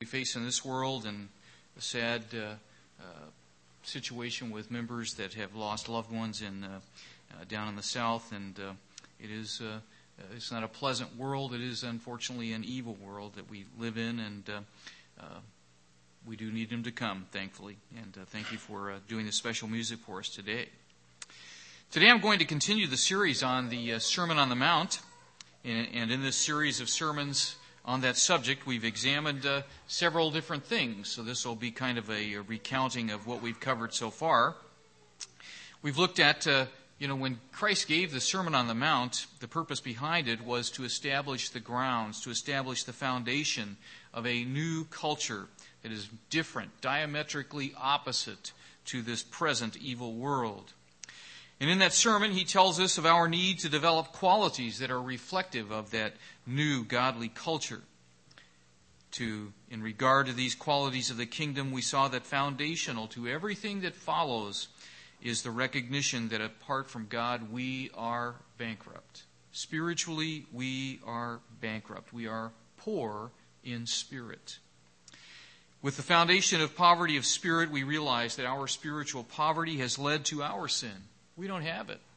face in this world and a sad situation with members that have lost loved ones down in the South, and it's not a pleasant world. It is unfortunately an evil world that we live in, and we do need Him to come, thankfully. And thank you for doing this special music for us today. Today I'm going to continue the series on the Sermon on the Mount, and in this series of sermons on that subject, we've examined several different things. So this will be kind of a recounting of what we've covered so far. We've looked at, when Christ gave the Sermon on the Mount, the purpose behind it was to establish the grounds, to establish the foundation of a new culture that is different, diametrically opposite to this present evil world. And in that sermon, He tells us of our need to develop qualities that are reflective of that new godly culture. In regard to these qualities of the kingdom, we saw that foundational to everything that follows is the recognition that apart from God, we are bankrupt. Spiritually, we are bankrupt. We are poor in spirit. With the foundation of poverty of spirit, we realize that our spiritual poverty has led to our sin. We don't have it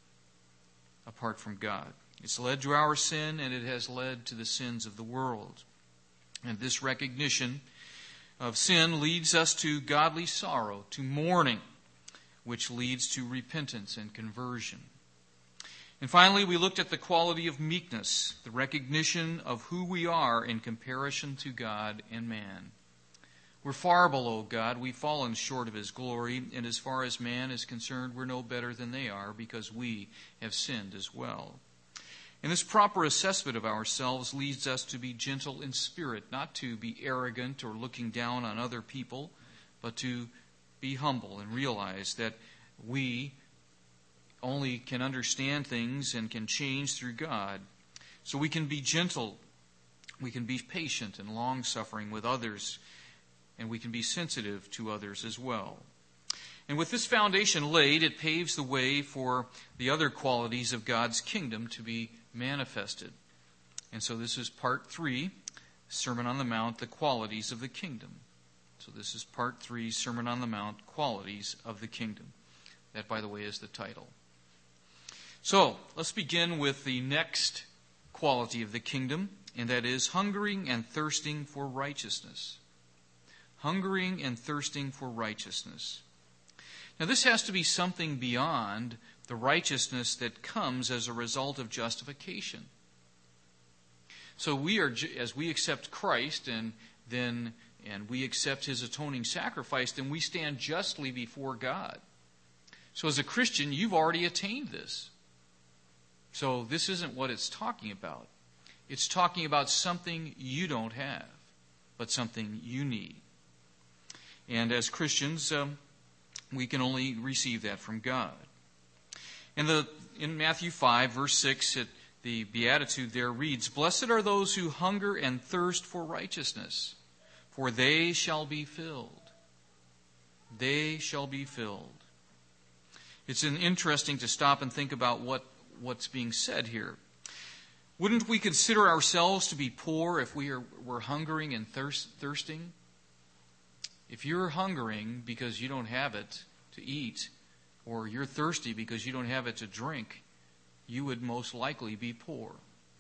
apart from God. It's led to our sin, and it has led to the sins of the world. And this recognition of sin leads us to godly sorrow, to mourning, which leads to repentance and conversion. And finally, we looked at the quality of meekness, the recognition of who we are in comparison to God and man. We're far below God. We've fallen short of His glory. And as far as man is concerned, we're no better than they are because we have sinned as well. And this proper assessment of ourselves leads us to be gentle in spirit, not to be arrogant or looking down on other people, but to be humble and realize that we only can understand things and can change through God. So we can be gentle, we can be patient and long-suffering with others, and we can be sensitive to others as well. And with this foundation laid, it paves the way for the other qualities of God's kingdom to be manifested. And so this is part 3, Sermon on the Mount, the qualities of the kingdom. So this is part 3, Sermon on the Mount, qualities of the kingdom. That, by the way, is the title. So let's begin with the next quality of the kingdom, and that is hungering and thirsting for righteousness. Hungering and thirsting for righteousness. Now this has to be something beyond the righteousness that comes as a result of justification. So as we accept Christ and we accept His atoning sacrifice, then we stand justly before God. So as a Christian, you've already attained this. So this isn't what it's talking about. It's talking about something you don't have, but something you need. And as Christians, we can only receive that from God. In Matthew 5, verse 6, the Beatitude there reads, "Blessed are those who hunger and thirst for righteousness, for they shall be filled." They shall be filled. It's interesting to stop and think about what's being said here. Wouldn't we consider ourselves to be poor if we're hungering and thirsting? If you're hungering because you don't have it to eat, or you're thirsty because you don't have it to drink, you would most likely be poor.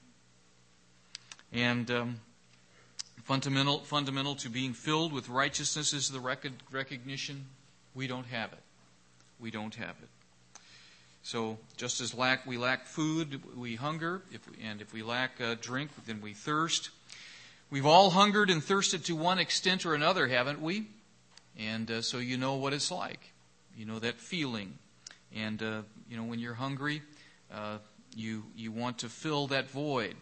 And fundamental to being filled with righteousness is the recognition we don't have it. We don't have it. So just as we lack food, we hunger, if we lack drink, then we thirst. We've all hungered and thirsted to one extent or another, haven't we? And so you know what it's like. You know that feeling. And, when you're hungry, you want to fill that void.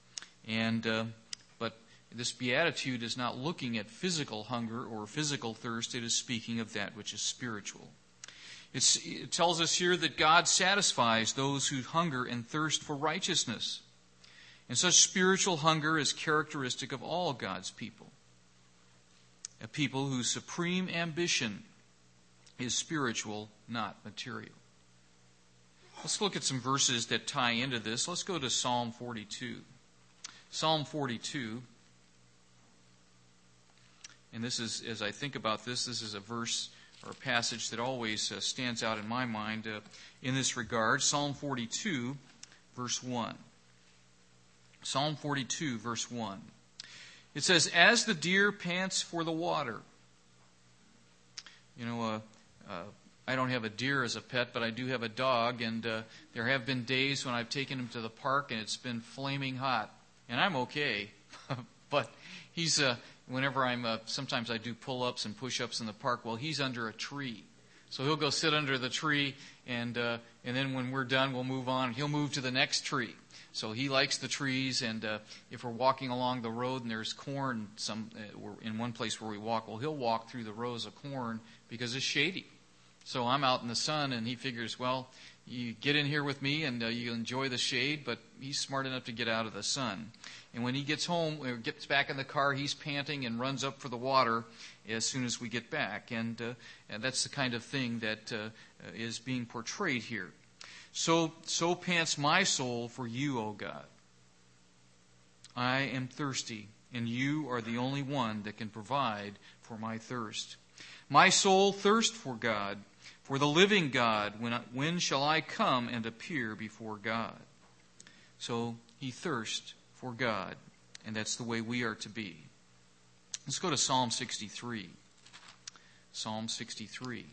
But this beatitude is not looking at physical hunger or physical thirst. It is speaking of that which is spiritual. It tells us here that God satisfies those who hunger and thirst for righteousness. And such spiritual hunger is characteristic of all God's people. A people whose supreme ambition is spiritual, not material. Let's look at some verses that tie into this. Let's go to Psalm 42. Psalm 42. and this is, as I think about this is a verse or a passage that always stands out in my mind in this regard. Psalm 42, verse 1. Psalm 42, verse 1. It says, "As the deer pants for the water." I don't have a deer as a pet, but I do have a dog, and there have been days when I've taken him to the park and it's been flaming hot, and I'm okay. But he's, whenever sometimes I do pull-ups and push-ups in the park, well, he's under a tree. So he'll go sit under the tree, and then when we're done, we'll move on. He'll move to the next tree. So he likes the trees, and if we're walking along the road and there's corn in one place where we walk, well, he'll walk through the rows of corn because it's shady. So I'm out in the sun, and he figures, well, you get in here with me, and you enjoy the shade, but he's smart enough to get out of the sun. And when he gets home, or gets back in the car, he's panting and runs up for the water as soon as we get back. And that's the kind of thing that is being portrayed here. So pants my soul for you, O God. I am thirsty, and you are the only one that can provide for my thirst. My soul thirsts for God, for the living God. When shall I come and appear before God? So he thirsts for God, and that's the way we are to be. Let's go to Psalm 63. Psalm 63.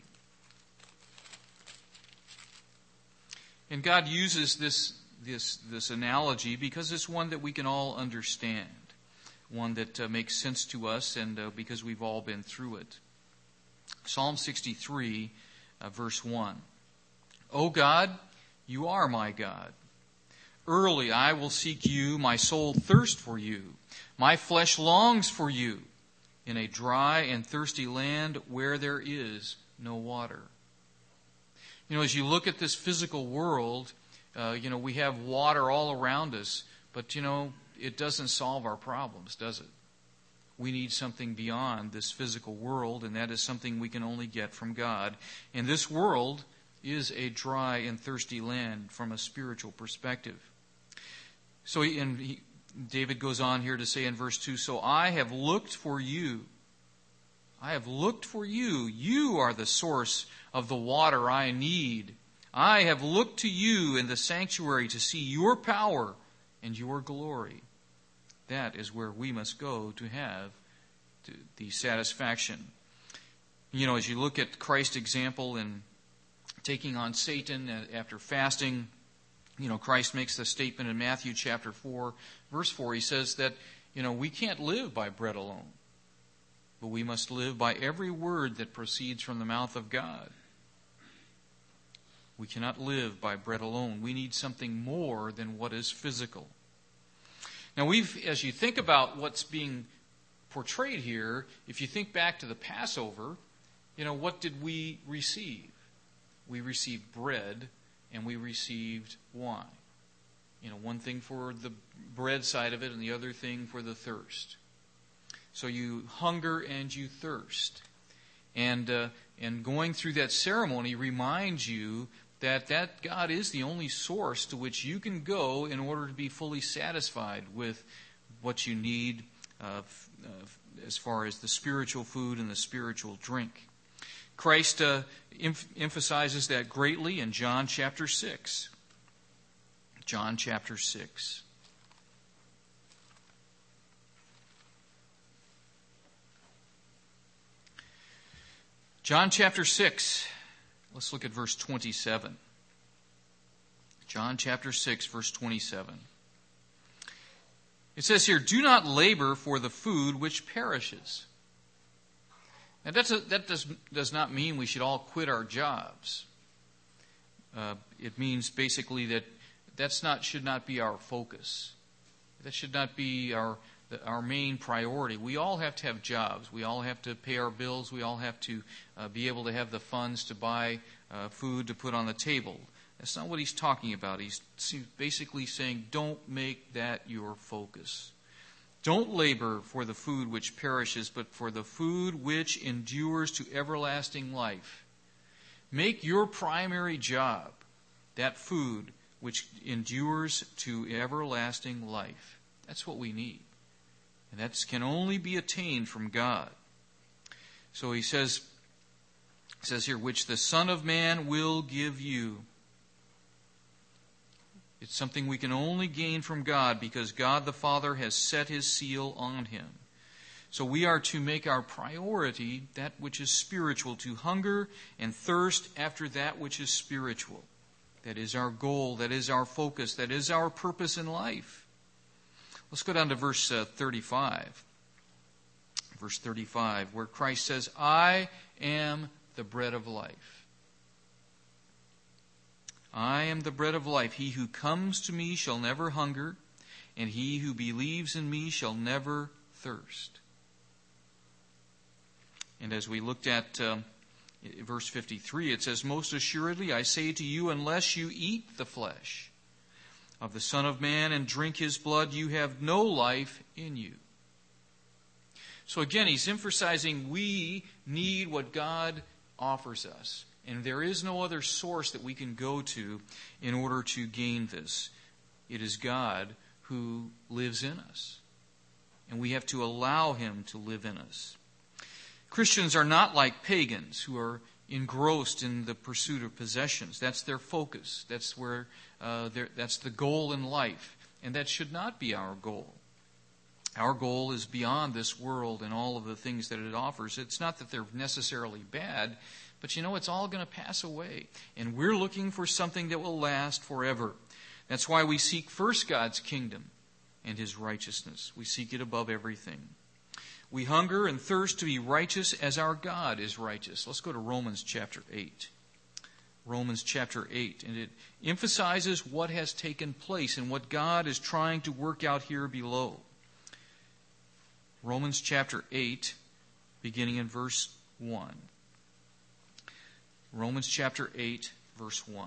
And God uses this analogy because it's one that we can all understand, one that makes sense to us, and because we've all been through it. Psalm 63, verse 1. O God, you are my God. Early I will seek you, my soul thirsts for you. My flesh longs for you in a dry and thirsty land where there is no water. As you look at this physical world, we have water all around us, but, it doesn't solve our problems, does it? We need something beyond this physical world, and that is something we can only get from God. And this world is a dry and thirsty land from a spiritual perspective. So David goes on here to say in verse 2, "So I have looked for you. I have looked for you. You are the source of the water I need. I have looked to you in the sanctuary to see your power and your glory." That is where we must go to have the satisfaction. As you look at Christ's example in taking on Satan after fasting, Christ makes the statement in Matthew chapter 4, verse 4. He says that, we can't live by bread alone, but we must live by every word that proceeds from the mouth of God. We cannot live by bread alone. We need something more than what is physical. Now, as you think about what's being portrayed here, if you think back to the Passover, what did we receive? We received bread and we received wine. One thing for the bread side of it and the other thing for the thirst. So you hunger and you thirst. And going through that ceremony reminds you that God is the only source to which you can go in order to be fully satisfied with what you need as far as the spiritual food and the spiritual drink. Christ emphasizes that greatly in John chapter 6. John chapter 6. John chapter 6. Let's look at verse 27. John chapter 6, verse 27. It says here, "Do not labor for the food which perishes." Now that does not mean we should all quit our jobs. It means basically that should not be our focus. That should not be our main priority. We all have to have jobs. We all have to pay our bills. We all have to be able to have the funds to buy food to put on the table. That's not what he's talking about. He's basically saying, don't make that your focus. Don't labor for the food which perishes, but for the food which endures to everlasting life. Make your primary job that food which endures to everlasting life. That's what we need. And that can only be attained from God. So he says here, which the Son of Man will give you. It's something we can only gain from God because God the Father has set His seal on Him. So we are to make our priority that which is spiritual, to hunger and thirst after that which is spiritual. That is our goal, that is our focus, that is our purpose in life. Let's go down to verse 35. Verse 35, where Christ says, I am the bread of life. I am the bread of life. He who comes to me shall never hunger, and he who believes in me shall never thirst. And as we looked at verse 53, it says, most assuredly I say to you, unless you eat the flesh of the Son of Man and drink His blood, you have no life in you. So again, he's emphasizing we need what God offers us. And there is no other source that we can go to in order to gain this. It is God who lives in us. And we have to allow Him to live in us. Christians are not like pagans who are engrossed in the pursuit of possessions. That's their focus. That's where that's the goal in life. And that should not be our goal. Our goal is beyond this world and all of the things that it offers. It's not that they're necessarily bad, but it's all going to pass away. And we're looking for something that will last forever. That's why we seek first God's kingdom and His righteousness. We seek it above everything. We hunger and thirst to be righteous as our God is righteous. Let's go to Romans chapter 8. Romans chapter 8. And it emphasizes what has taken place and what God is trying to work out here below. Romans chapter 8, beginning in verse 1. Romans chapter 8, verse 1.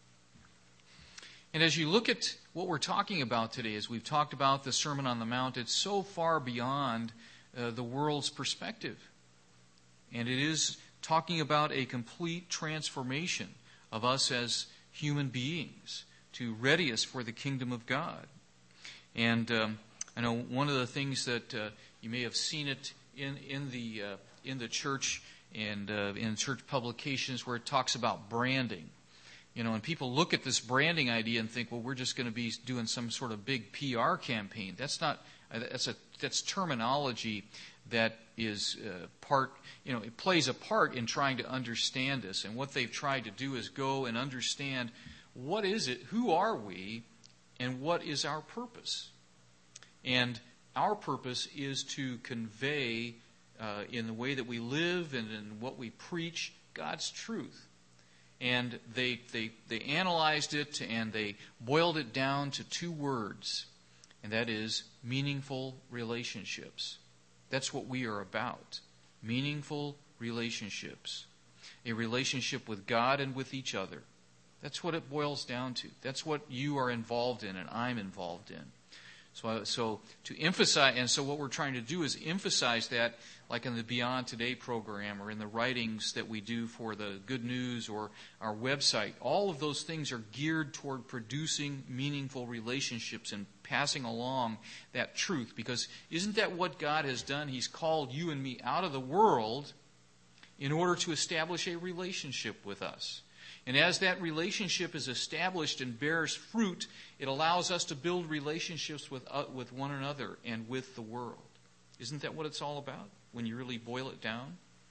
And as you look at what we're talking about today, as we've talked about the Sermon on the Mount, it's so far beyond the world's perspective. And it is talking about a complete transformation of us as human beings to ready us for the kingdom of God. And I know one of the things that you may have seen it in the church and in church publications where it talks about branding. And people look at this branding idea and think, well, we're just going to be doing some sort of big PR campaign. That's not. That's terminology that is part. It plays a part in trying to understand this. And what they've tried to do is go and understand what is it, who are we, and what is our purpose. And our purpose is to convey in the way that we live and in what we preach God's truth. And they analyzed it and they boiled it down to two words, and that is meaningful relationships. That's what we are about. Meaningful relationships. A relationship with God and with each other. That's what it boils down to. That's what you are involved in and I'm involved in. So to emphasize, and so what we're trying to do is emphasize that, like in the Beyond Today program or in the writings that we do for the Good News or our website. All of those things are geared toward producing meaningful relationships and passing along that truth. Because isn't that what God has done? He's called you and me out of the world in order to establish a relationship with us. And as that relationship is established and bears fruit, it allows us to build relationships with one another and with the world. Isn't that what it's all about when you really boil it down?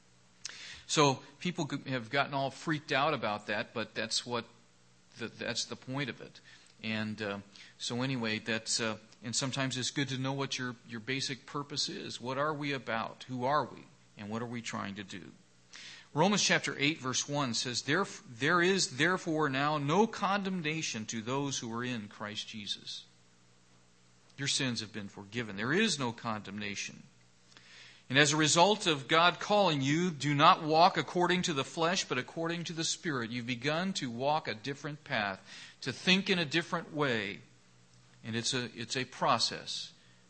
So people have gotten all freaked out about that, but that's the point of it. And so anyway, and sometimes it's good to know what your basic purpose is. What are we about? Who are we? And what are we trying to do? Romans chapter 8, verse 1 says, There is therefore now no condemnation to those who are in Christ Jesus. Your sins have been forgiven. There is no condemnation. And as a result of God calling you, do not walk according to the flesh, but according to the Spirit. You've begun to walk a different path, to think in a different way. And it's a process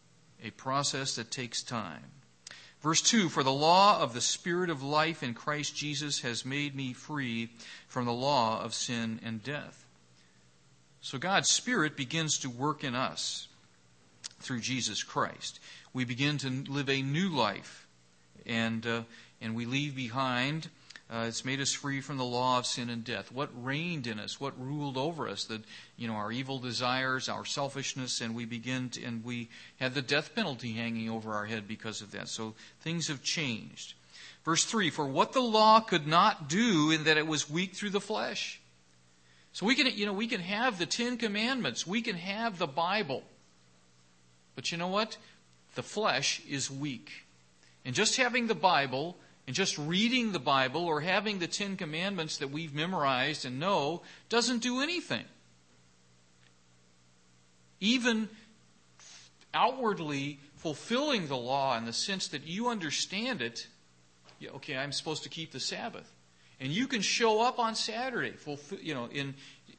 that takes time. Verse 2, For the law of the Spirit of life in Christ Jesus has made me free from the law of sin and death. So God's Spirit begins to work in us through Jesus Christ. We begin to live a new life, and we leave behind. It's made us free from the law of sin and death. What reigned in us? What ruled over us? Our evil desires, our selfishness, and we had the death penalty hanging over our head because of that. So things have changed. Verse 3, for what the law could not do in that it was weak through the flesh. So we can have the 10 Commandments. We can have the Bible. But you know what? The flesh is weak. And just having the Bible and just reading the Bible or having the 10 Commandments that we've memorized and know doesn't do anything. Even outwardly fulfilling the law in the sense that you understand it, okay, I'm supposed to keep the Sabbath. And you can show up on Saturday fulfilling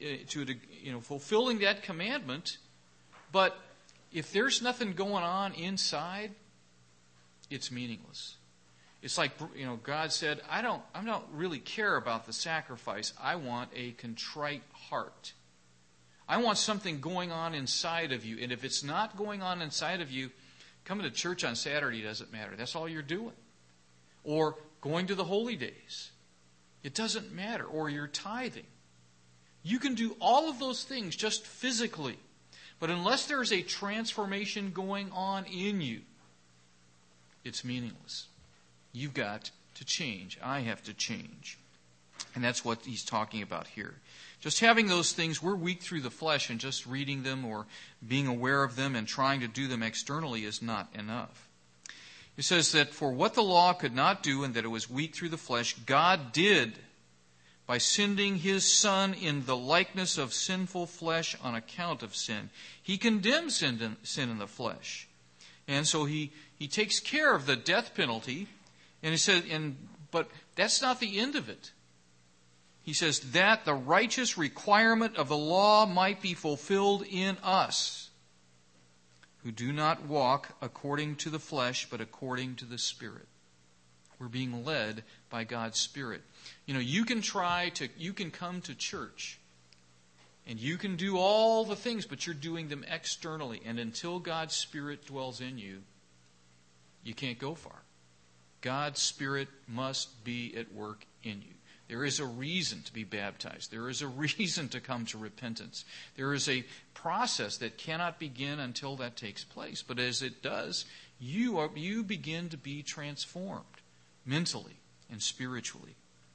that commandment, but if there's nothing going on inside, it's meaningless. It's like, God said, I don't really care about the sacrifice. I want a contrite heart. I want something going on inside of you. And if it's not going on inside of you, coming to church on Saturday doesn't matter. That's all you're doing. Or going to the holy days. It doesn't matter. Or you're tithing. You can do all of those things just physically. But unless there's a transformation going on in you, it's meaningless. You've got to change. I have to change. And that's what he's talking about here. Just having those things, we're weak through the flesh, and just reading them or being aware of them and trying to do them externally is not enough. He says that for what the law could not do and that it was weak through the flesh, God did by sending His Son in the likeness of sinful flesh on account of sin. He condemns sin in the flesh. And so He takes care of the death penalty. And he said, but that's not the end of it. He says that the righteous requirement of the law might be fulfilled in us, who do not walk according to the flesh, but according to the Spirit. We're being led by God's Spirit. You can come to church, and you can do all the things, but you're doing them externally. And until God's Spirit dwells in you, you can't go far. God's Spirit must be at work in you. There is a reason to be baptized. There is a reason to come to repentance. There is a process that cannot begin until that takes place. But as it does, you begin to be transformed mentally and spiritually.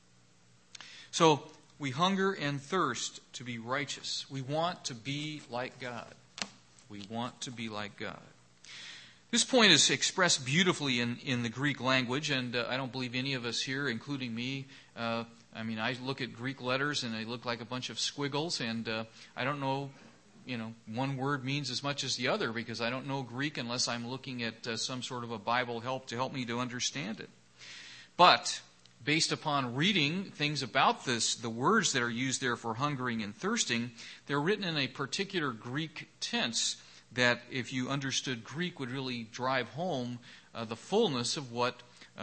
So we hunger and thirst to be righteous. We want to be like God. We want to be like God. This point is expressed beautifully in the Greek language, and I don't believe any of us here, including me, I look at Greek letters and they look like a bunch of squiggles, and I don't know, one word means as much as the other because I don't know Greek unless I'm looking at some sort of a Bible to help me to understand it. But based upon reading things about this, the words that are used there for hungering and thirsting, they're written in a particular Greek tense that, if you understood Greek, would really drive home the fullness of what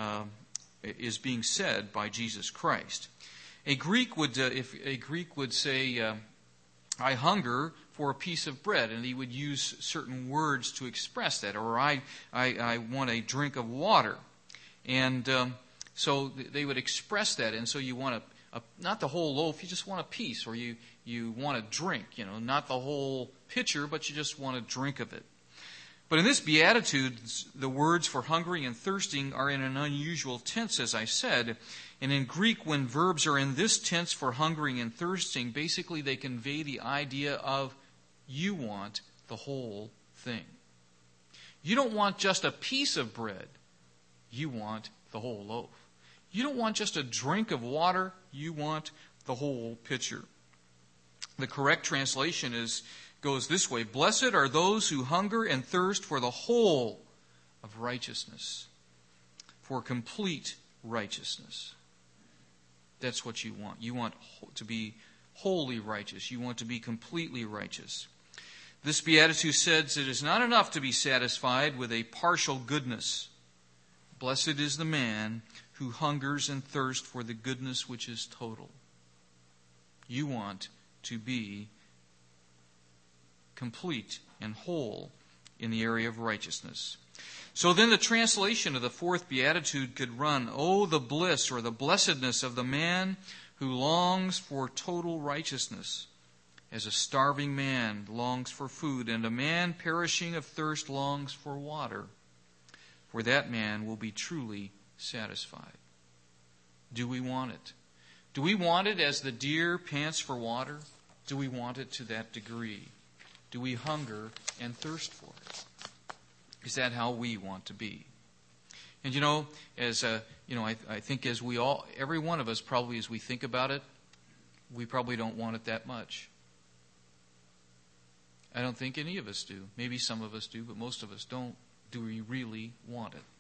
is being said by Jesus Christ. If a Greek would say, "I hunger for a piece of bread," and he would use certain words to express that, or I want a drink of water, and so they would express that, and so you want not the whole loaf, you just want a piece, or you want a drink, not the whole pitcher, but you just want a drink of it. But in this beatitude, the words for hungering and thirsting are in an unusual tense, as I said. And in Greek, when verbs are in this tense for hungering and thirsting, basically they convey the idea of you want the whole thing. You don't want just a piece of bread. You want the whole loaf. You don't want just a drink of water. You want the whole pitcher. The correct translation goes this way: "Blessed are those who hunger and thirst for the whole of righteousness," for complete righteousness. That's what you want. You want to be wholly righteous. You want to be completely righteous. This beatitude says it is not enough to be satisfied with a partial goodness. Blessed is the man who hungers and thirsts for the goodness which is total. You want to be complete and whole in the area of righteousness. So then the translation of the fourth beatitude could run, "Oh, the bliss or the blessedness of the man who longs for total righteousness, as a starving man longs for food, and a man perishing of thirst longs for water. For that man will be truly satisfied." Do we want it? Do we want it as the deer pants for water? Do we want it to that degree? Do we hunger and thirst for it? Is that how we want to be? And I think as we all, every one of us probably, as we think about it, we probably don't want it that much. I don't think any of us do. Maybe some of us do, but most of us don't. Do we really want it?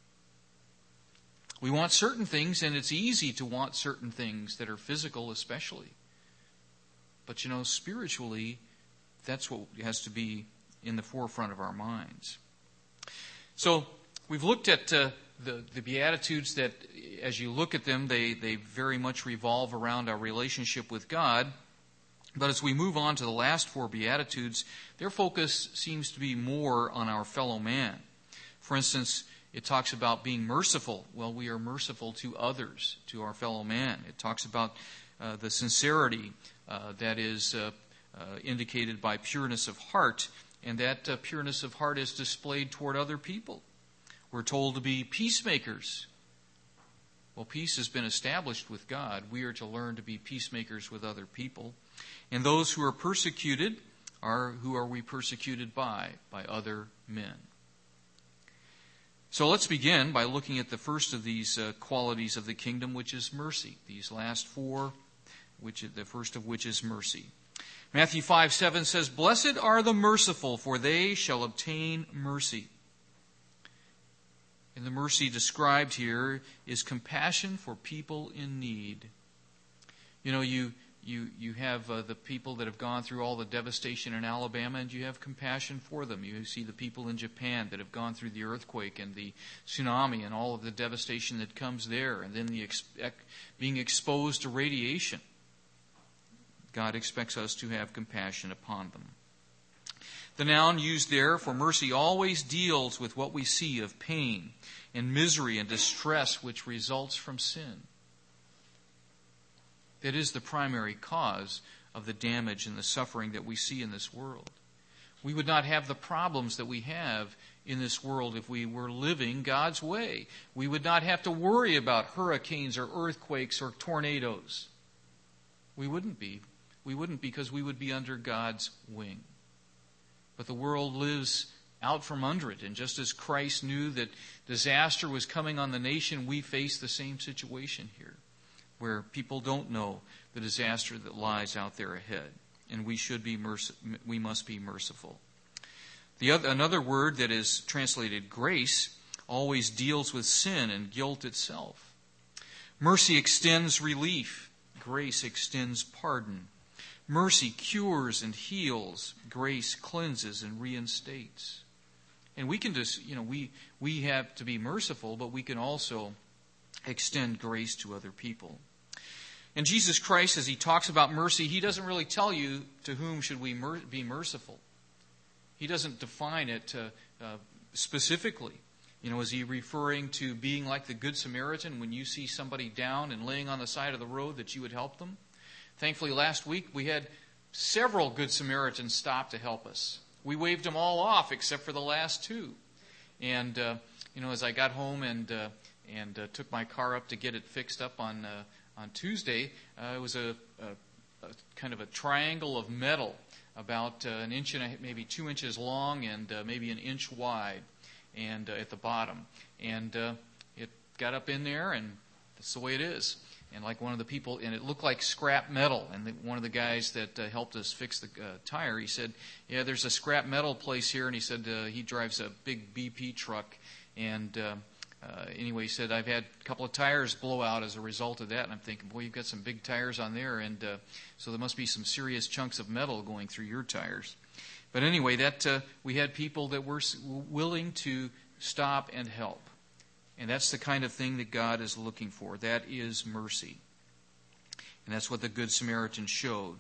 We want certain things, and it's easy to want certain things that are physical especially. But spiritually, that's what has to be in the forefront of our minds. So we've looked at the Beatitudes that, as you look at them, they very much revolve around our relationship with God. But as we move on to the last four Beatitudes, their focus seems to be more on our fellow man. For instance, it talks about being merciful. Well, we are merciful to others, to our fellow man. It talks about the sincerity that is indicated by pureness of heart, and that pureness of heart is displayed toward other people. We're told to be peacemakers. Well, peace has been established with God. We are to learn to be peacemakers with other people. And those who are persecuted who are we persecuted by? By other men. So let's begin by looking at the first of these qualities of the kingdom, which is mercy. These last four, the first of which is mercy. Matthew 5:7 says, "Blessed are the merciful, for they shall obtain mercy." And the mercy described here is compassion for people in need. You have the people that have gone through all the devastation in Alabama, and you have compassion for them. You see the people in Japan that have gone through the earthquake and the tsunami and all of the devastation that comes there, and then being exposed to radiation. God expects us to have compassion upon them. The noun used there for mercy always deals with what we see of pain and misery and distress which results from sin. That is the primary cause of the damage and the suffering that we see in this world. We would not have the problems that we have in this world if we were living God's way. We would not have to worry about hurricanes or earthquakes or tornadoes. We wouldn't be. We wouldn't, because we would be under God's wing. But the world lives out from under it. And just as Christ knew that disaster was coming on the nation, we face the same situation here, where people don't know the disaster that lies out there ahead. And we must be merciful. Another word that is translated grace always deals with sin and guilt itself. Mercy extends relief. Grace extends pardon. Mercy cures and heals. Grace cleanses and reinstates. And we can just, we have to be merciful, but we can also extend grace to other people. And Jesus Christ, as he talks about mercy, he doesn't really tell you to whom should we be merciful. He doesn't define it specifically. Is he referring to being like the Good Samaritan when you see somebody down and laying on the side of the road that you would help them? Thankfully, last week we had several Good Samaritans stop to help us. We waved them all off except for the last two. And, as I got home and took my car up to get it fixed up on Tuesday, it was a kind of a triangle of metal about an inch and maybe 2 inches long and maybe an inch wide, and at the bottom. And it got up in there, and that's the way it is. And like one of the people, and it looked like scrap metal. And one of the guys that helped us fix the tire, he said, "Yeah, there's a scrap metal place here." And he said he drives a big BP truck. And anyway, he said, "I've had a couple of tires blow out as a result of that." And I'm thinking, boy, you've got some big tires on there. And so there must be some serious chunks of metal going through your tires. But anyway, we had people that were willing to stop and help. And that's the kind of thing that God is looking for. That is mercy. And that's what the Good Samaritan showed.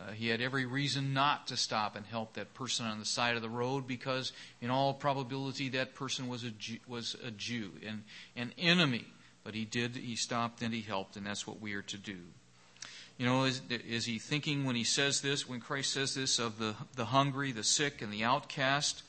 He had every reason not to stop and help that person on the side of the road, because in all probability that person was a Jew, an enemy. But he stopped and he helped, and that's what we are to do. You know, is he thinking when he says this, when Christ says this, of the hungry, the sick, and the outcast,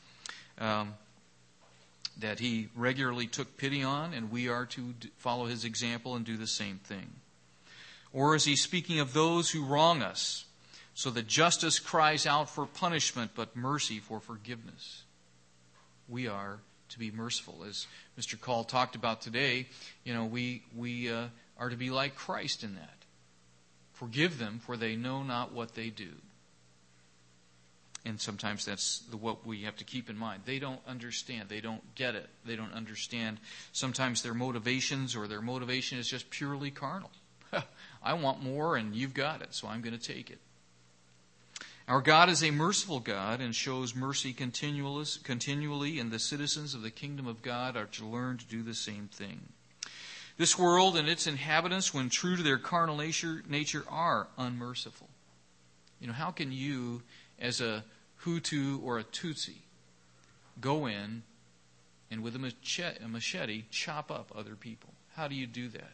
that he regularly took pity on, and we are to follow his example and do the same thing? Or is he speaking of those who wrong us, so that justice cries out for punishment, but mercy for forgiveness? We are to be merciful. As Mr. Call talked about today, you know, we are to be like Christ in that. Forgive them, for they know not what they do. And sometimes that's what we have to keep in mind. They don't understand. They don't get it. They don't understand sometimes their motivations, or their motivation is just purely carnal. I want more and you've got it, so I'm going to take it. Our God is a merciful God and shows mercy continually, and the citizens of the kingdom of God are to learn to do the same thing. This world and its inhabitants, when true to their carnal nature, are unmerciful. You know, how can you, as a Hutu or a Tutsi, go in and with a machete chop up other people? How do you do that?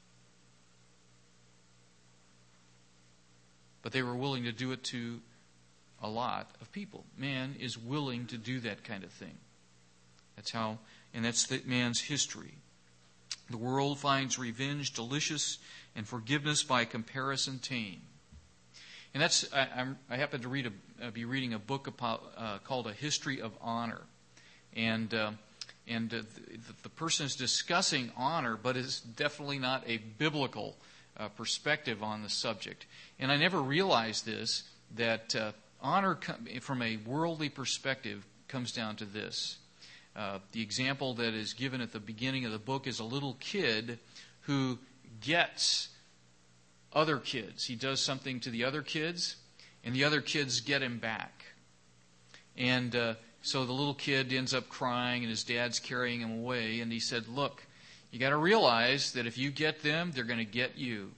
But they were willing to do it to a lot of people. Man is willing to do that kind of thing. That's that man's history. The world finds revenge delicious and forgiveness by comparison tame. And that's I happen to be reading a book called A History of Honor, and the person is discussing honor, but is definitely not a biblical perspective on the subject. And I never realized this, that honor from a worldly perspective comes down to this. The example that is given at the beginning of the book is a little kid who gets other kids. He does something to the other kids, and the other kids get him back. And so the little kid ends up crying, and his dad's carrying him away. And he said, look, you got to realize that if you get them, they're going to get you.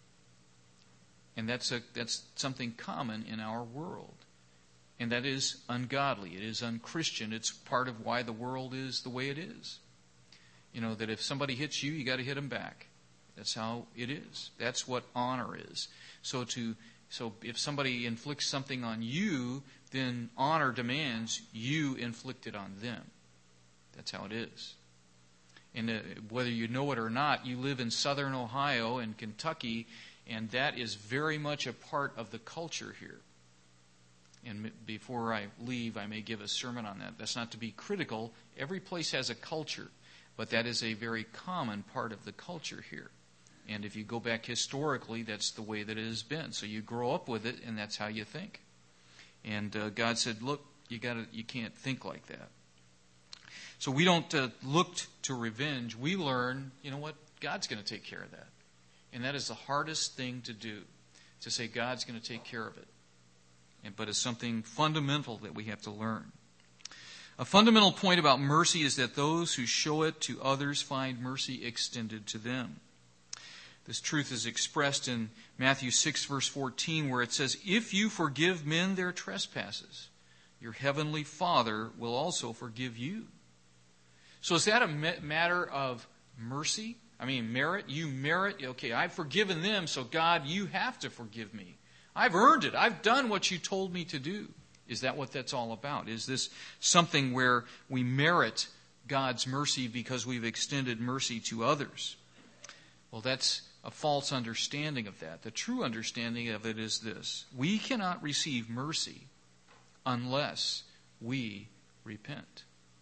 And that's something common in our world. And that is ungodly. It is unchristian. It's part of why the world is the way it is. You know, that if somebody hits you, you got to hit them back. That's how it is. That's what honor is. So if somebody inflicts something on you, then honor demands you inflict it on them. That's how it is. And whether you know it or not, you live in southern Ohio and Kentucky, and that is very much a part of the culture here. And before I leave, I may give a sermon on that. That's not to be critical. Every place has a culture, but that is a very common part of the culture here. And if you go back historically, that's the way that it has been. So you grow up with it, and that's how you think. And God said, look, you can't think like that. So we don't look to revenge. We learn, you know what, God's going to take care of that. And that is the hardest thing to do, to say God's going to take care of it. But it's something fundamental that we have to learn. A fundamental point about mercy is that those who show it to others find mercy extended to them. This truth is expressed in Matthew 6, verse 14, where it says, if you forgive men their trespasses, your heavenly Father will also forgive you. So is that a matter of mercy? I mean, merit? You merit? Okay, I've forgiven them, so God, you have to forgive me. I've earned it. I've done what you told me to do. Is that what that's all about? Is this something where we merit God's mercy because we've extended mercy to others? Well, that's a false understanding of that. The true understanding of it is this: we cannot receive mercy unless we repent.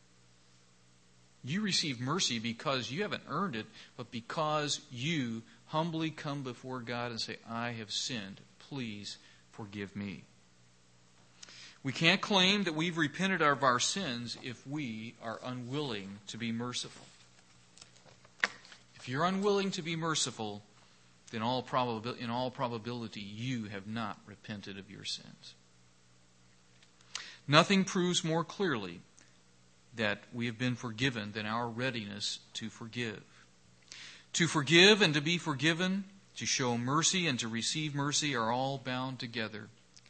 You receive mercy because you haven't earned it, but because you humbly come before God and say, I have sinned. Please forgive me. We can't claim that we've repented of our sins if we are unwilling to be merciful. If you're unwilling to be merciful, then in all probability you have not repented of your sins. Nothing proves more clearly that we have been forgiven than our readiness to forgive. To forgive and to be forgiven, to show mercy and to receive mercy are all bound together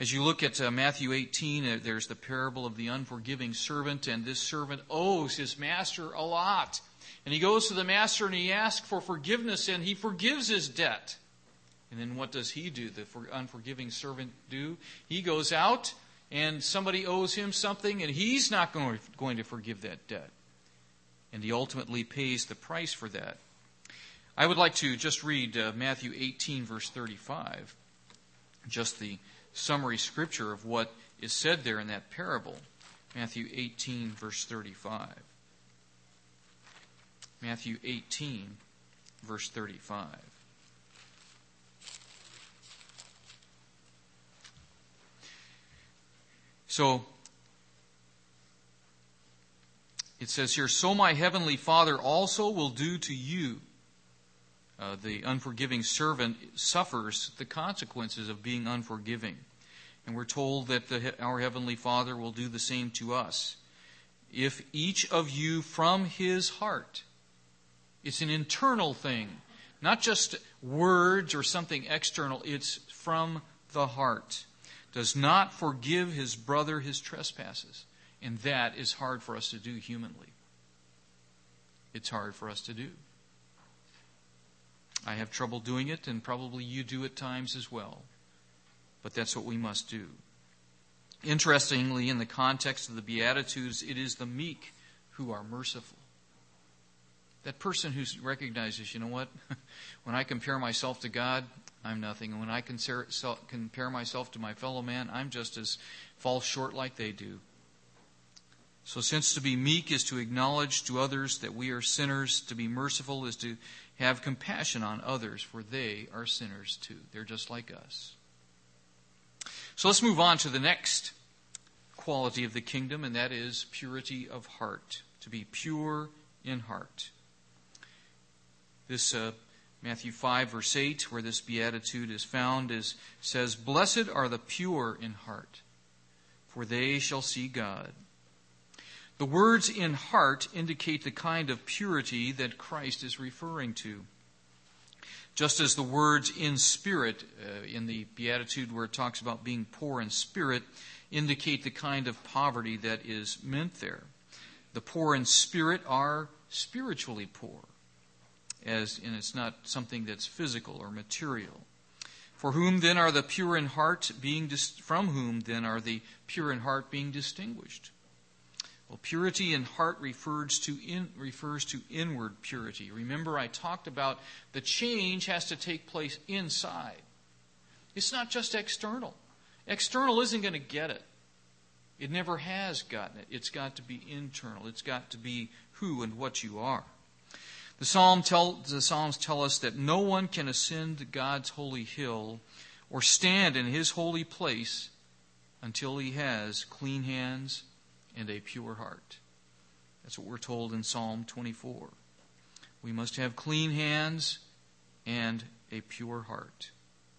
As you look at Matthew 18, there's the parable of the unforgiving servant, and this servant owes his master a lot. And he goes to the master and he asks for forgiveness, and he forgives his debt. And then what does he do, the unforgiving servant do? He goes out and somebody owes him something, and he's not going to forgive that debt. And he ultimately pays the price for that. I would like to just read Matthew 18, verse 35, just the summary scripture of what is said there in that parable. Matthew 18, verse 35. Matthew 18, verse 35. So, it says here, "So my heavenly Father also will do to you." The unforgiving servant suffers the consequences of being unforgiving. And we're told that our Heavenly Father will do the same to us. If each of you from his heart, it's an internal thing, not just words or something external, it's from the heart, does not forgive his brother his trespasses. And that is hard for us to do humanly. It's hard for us to do. I have trouble doing it, and probably you do at times as well. But that's what we must do. Interestingly, in the context of the Beatitudes, it is the meek who are merciful. That person who recognizes, you know what? When I compare myself to God, I'm nothing. And when I compare myself to my fellow man, I'm just as fall short like they do. So since to be meek is to acknowledge to others that we are sinners, to be merciful is to have compassion on others, for they are sinners too. They're just like us. So let's move on to the next quality of the kingdom, and that is purity of heart. To be pure in heart. This Matthew 5, verse 8, where this beatitude is found, says, "Blessed are the pure in heart, for they shall see God." The words "in heart" indicate the kind of purity that Christ is referring to. Just as the words "in spirit," in the Beatitude where it talks about being poor in spirit, indicate the kind of poverty that is meant there. The poor in spirit are spiritually poor, and it's not something that's physical or material. For whom then are the pure in heart from whom then are the pure in heart being distinguished? Well, purity in heart refers to inward purity. Remember, I talked about the change has to take place inside. It's not just external. External isn't going to get it. It never has gotten it. It's got to be internal. It's got to be who and what you are. The Psalms tell us that no one can ascend to God's holy hill or stand in his holy place until he has clean hands and a pure heart. That's what we're told in Psalm 24. We must have clean hands and a pure heart.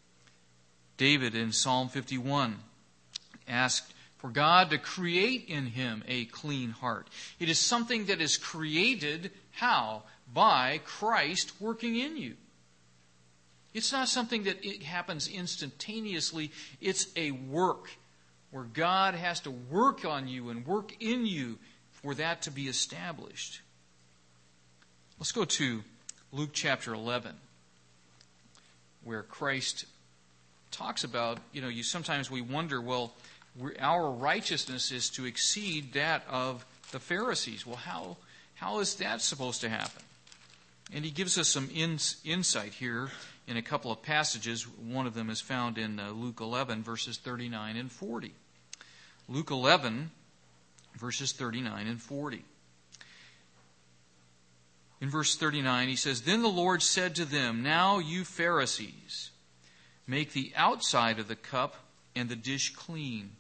David in Psalm 51 asked for God to create in him a clean heart. It is something that is created, how? By Christ working in you. It's not something that it happens instantaneously. It's a work where God has to work on you and work in you for that to be established. Let's go to Luke chapter 11, where Christ talks about, sometimes we wonder, well, our righteousness is to exceed that of the Pharisees. Well, how is that supposed to happen? And he gives us some insight here in a couple of passages. One of them is found in Luke 11, verses 39 and 40. Luke 11, verses 39 and 40. In verse 39, he says, "Then the Lord said to them, 'Now you Pharisees, make the outside of the cup and the dish clean.'"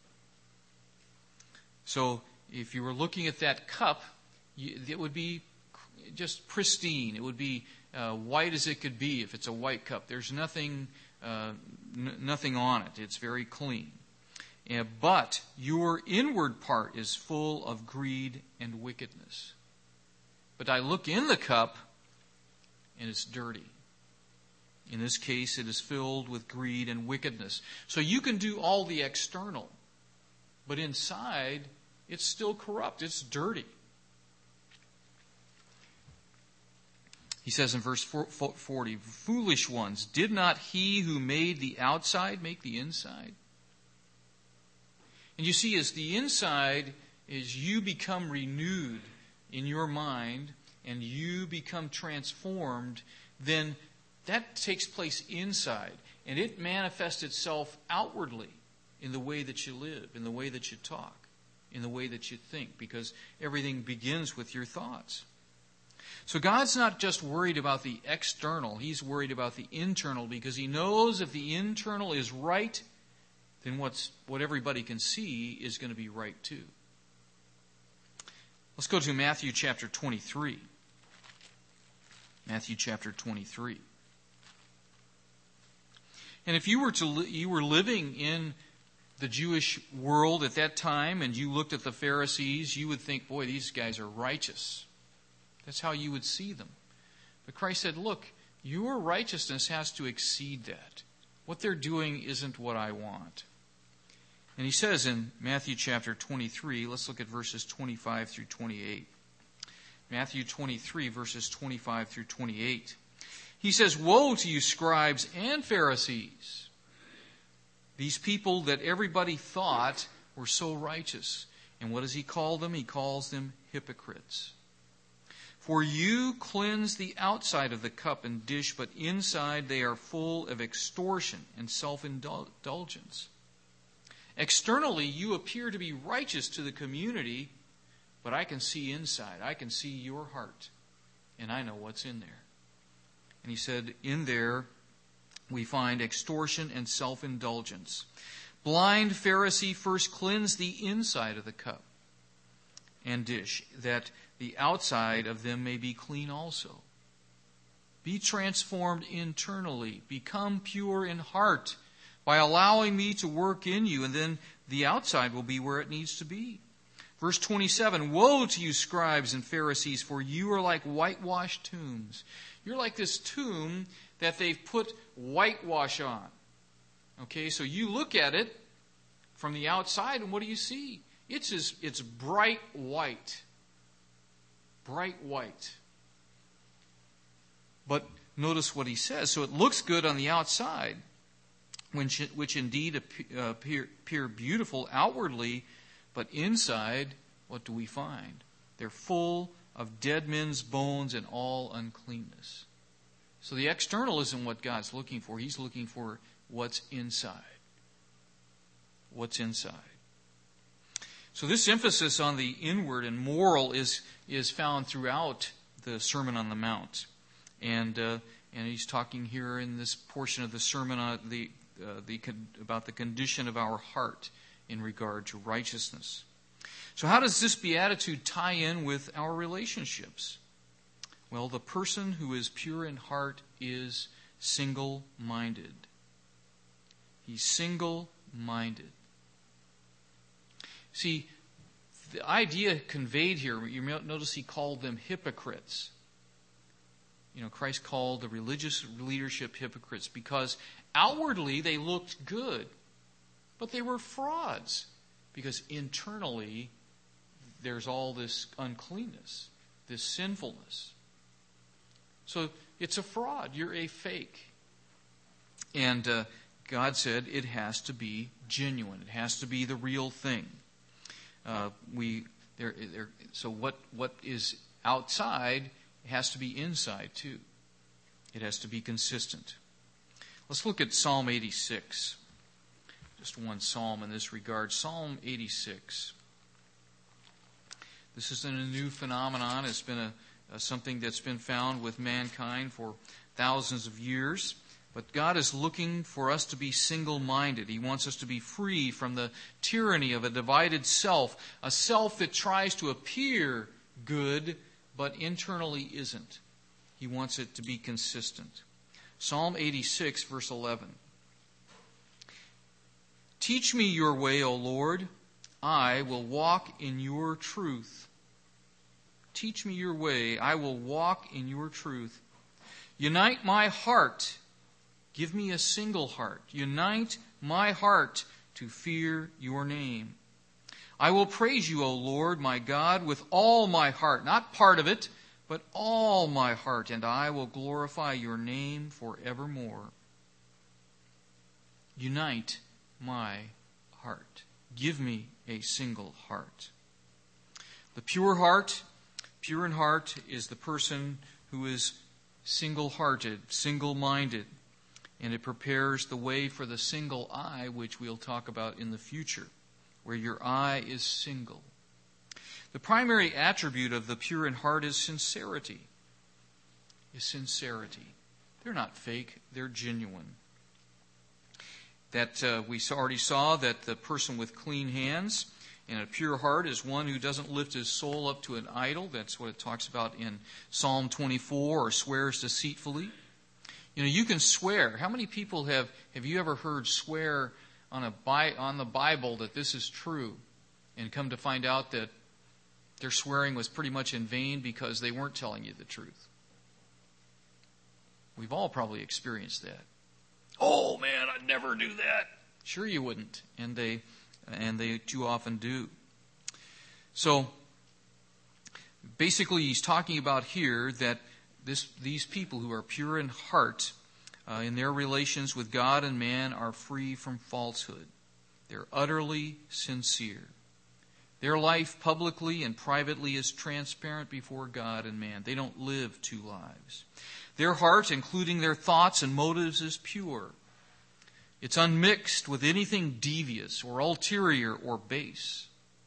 So, if you were looking at that cup, it would be just pristine. It would be white as it could be if it's a white cup. There's nothing on it. It's very clean. But your inward part is full of greed and wickedness. But I look in the cup, and it's dirty. In this case, it is filled with greed and wickedness. So you can do all the external, but inside, it's still corrupt. It's dirty. He says in verse 40, foolish ones, did not he who made the outside make the inside? And you see, as the inside, as you become renewed in your mind and you become transformed, then that takes place inside. And it manifests itself outwardly in the way that you live, in the way that you talk, in the way that you think, because everything begins with your thoughts. So God's not just worried about the external, He's worried about the internal, because He knows if the internal is right, then what everybody can see is going to be right too. Let's go to Matthew chapter 23. Matthew chapter 23. And if you were living in the Jewish world at that time and you looked at the Pharisees, you would think, boy, these guys are righteous. That's how you would see them. But Christ said, look, your righteousness has to exceed that. What they're doing isn't what I want. And he says in Matthew chapter 23, let's look at verses 25 through 28. Matthew 23, verses 25 through 28. He says, woe to you, scribes and Pharisees, these people that everybody thought were so righteous. And what does he call them? He calls them hypocrites. For you cleanse the outside of the cup and dish, but inside they are full of extortion and self-indulgence. Externally, you appear to be righteous to the community, but I can see inside. I can see your heart, and I know what's in there. And he said, in there we find extortion and self-indulgence. Blind Pharisee, first cleanse the inside of the cup and dish, that the outside of them may be clean also. Be transformed internally. Become pure in heart by allowing me to work in you, and then the outside will be where it needs to be. Verse 27, woe to you, scribes and Pharisees, for you are like whitewashed tombs. You're like this tomb that they've put whitewash on. Okay, so you look at it from the outside, and what do you see? It's bright white. Bright white. But notice what he says. So it looks good on the outside, which indeed appear beautiful outwardly, but inside, what do we find? They're full of dead men's bones and all uncleanness. So the external isn't what God's looking for. He's looking for what's inside. What's inside. So this emphasis on the inward and moral is found throughout the Sermon on the Mount. And he's talking here in this portion of the sermon about the condition of our heart in regard to righteousness. So how does this beatitude tie in with our relationships? Well, the person who is pure in heart is single-minded. He's single-minded. See, the idea conveyed here, you notice he called them hypocrites. You know, Christ called the religious leadership hypocrites because outwardly they looked good, but they were frauds because internally there's all this uncleanness, this sinfulness. So it's a fraud. You're a fake. And God said it has to be genuine. It has to be the real thing. So what is outside has to be inside too. It has to be consistent. Let's look at Psalm 86. Just one psalm in this regard. Psalm 86. This isn't a new phenomenon. It's been something that's been found with mankind for thousands of years. But God is looking for us to be single-minded. He wants us to be free from the tyranny of a divided self, a self that tries to appear good but internally isn't. He wants it to be consistent. Psalm 86, verse 11. Teach me your way, O Lord. I will walk in your truth. Teach me your way. I will walk in your truth. Unite my heart Give me a single heart. Unite my heart to fear your name. I will praise you, O Lord, my God, with all my heart, not part of it, but all my heart, and I will glorify your name forevermore. Unite my heart. Give me a single heart. The pure in heart, is the person who is single-hearted, single-minded, and it prepares the way for the single eye, which we'll talk about in the future, where your eye is single. The primary attribute of the pure in heart is sincerity. They're not fake, they're genuine. That we already saw that the person with clean hands and a pure heart is one who doesn't lift his soul up to an idol. That's what it talks about in Psalm 24, or swears deceitfully. You know, you can swear. How many people have you ever heard swear on the Bible that this is true, and come to find out that their swearing was pretty much in vain because they weren't telling you the truth? We've all probably experienced that. Oh man, I'd never do that. Sure you wouldn't, and they too often do. So basically, he's talking about here that these people who are pure in heart, in their relations with God and man, are free from falsehood. They're utterly sincere. Their life, publicly and privately, is transparent before God and man. They don't live two lives. Their heart, including their thoughts and motives, is pure. It's unmixed with anything devious or ulterior or base.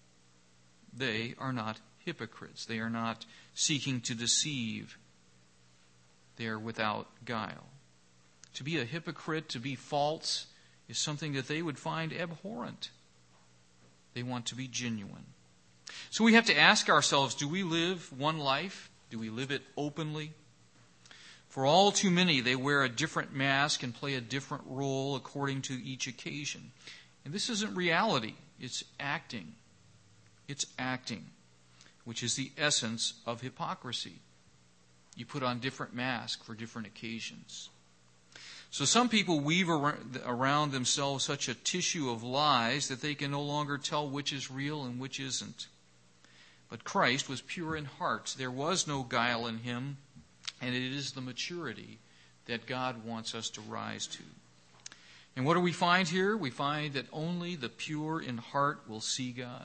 They are not hypocrites. They are not seeking to deceive. They are without guile. To be a hypocrite, to be false, is something that they would find abhorrent. They want to be genuine. So we have to ask ourselves, do we live one life? Do we live it openly? For all too many, they wear a different mask and play a different role according to each occasion. And this isn't reality. It's acting. It's acting, which is the essence of hypocrisy. You put on different masks for different occasions. So some people weave around themselves such a tissue of lies that they can no longer tell which is real and which isn't. But Christ was pure in heart. There was no guile in him. And it is the maturity that God wants us to rise to. And what do we find here? We find that only the pure in heart will see God.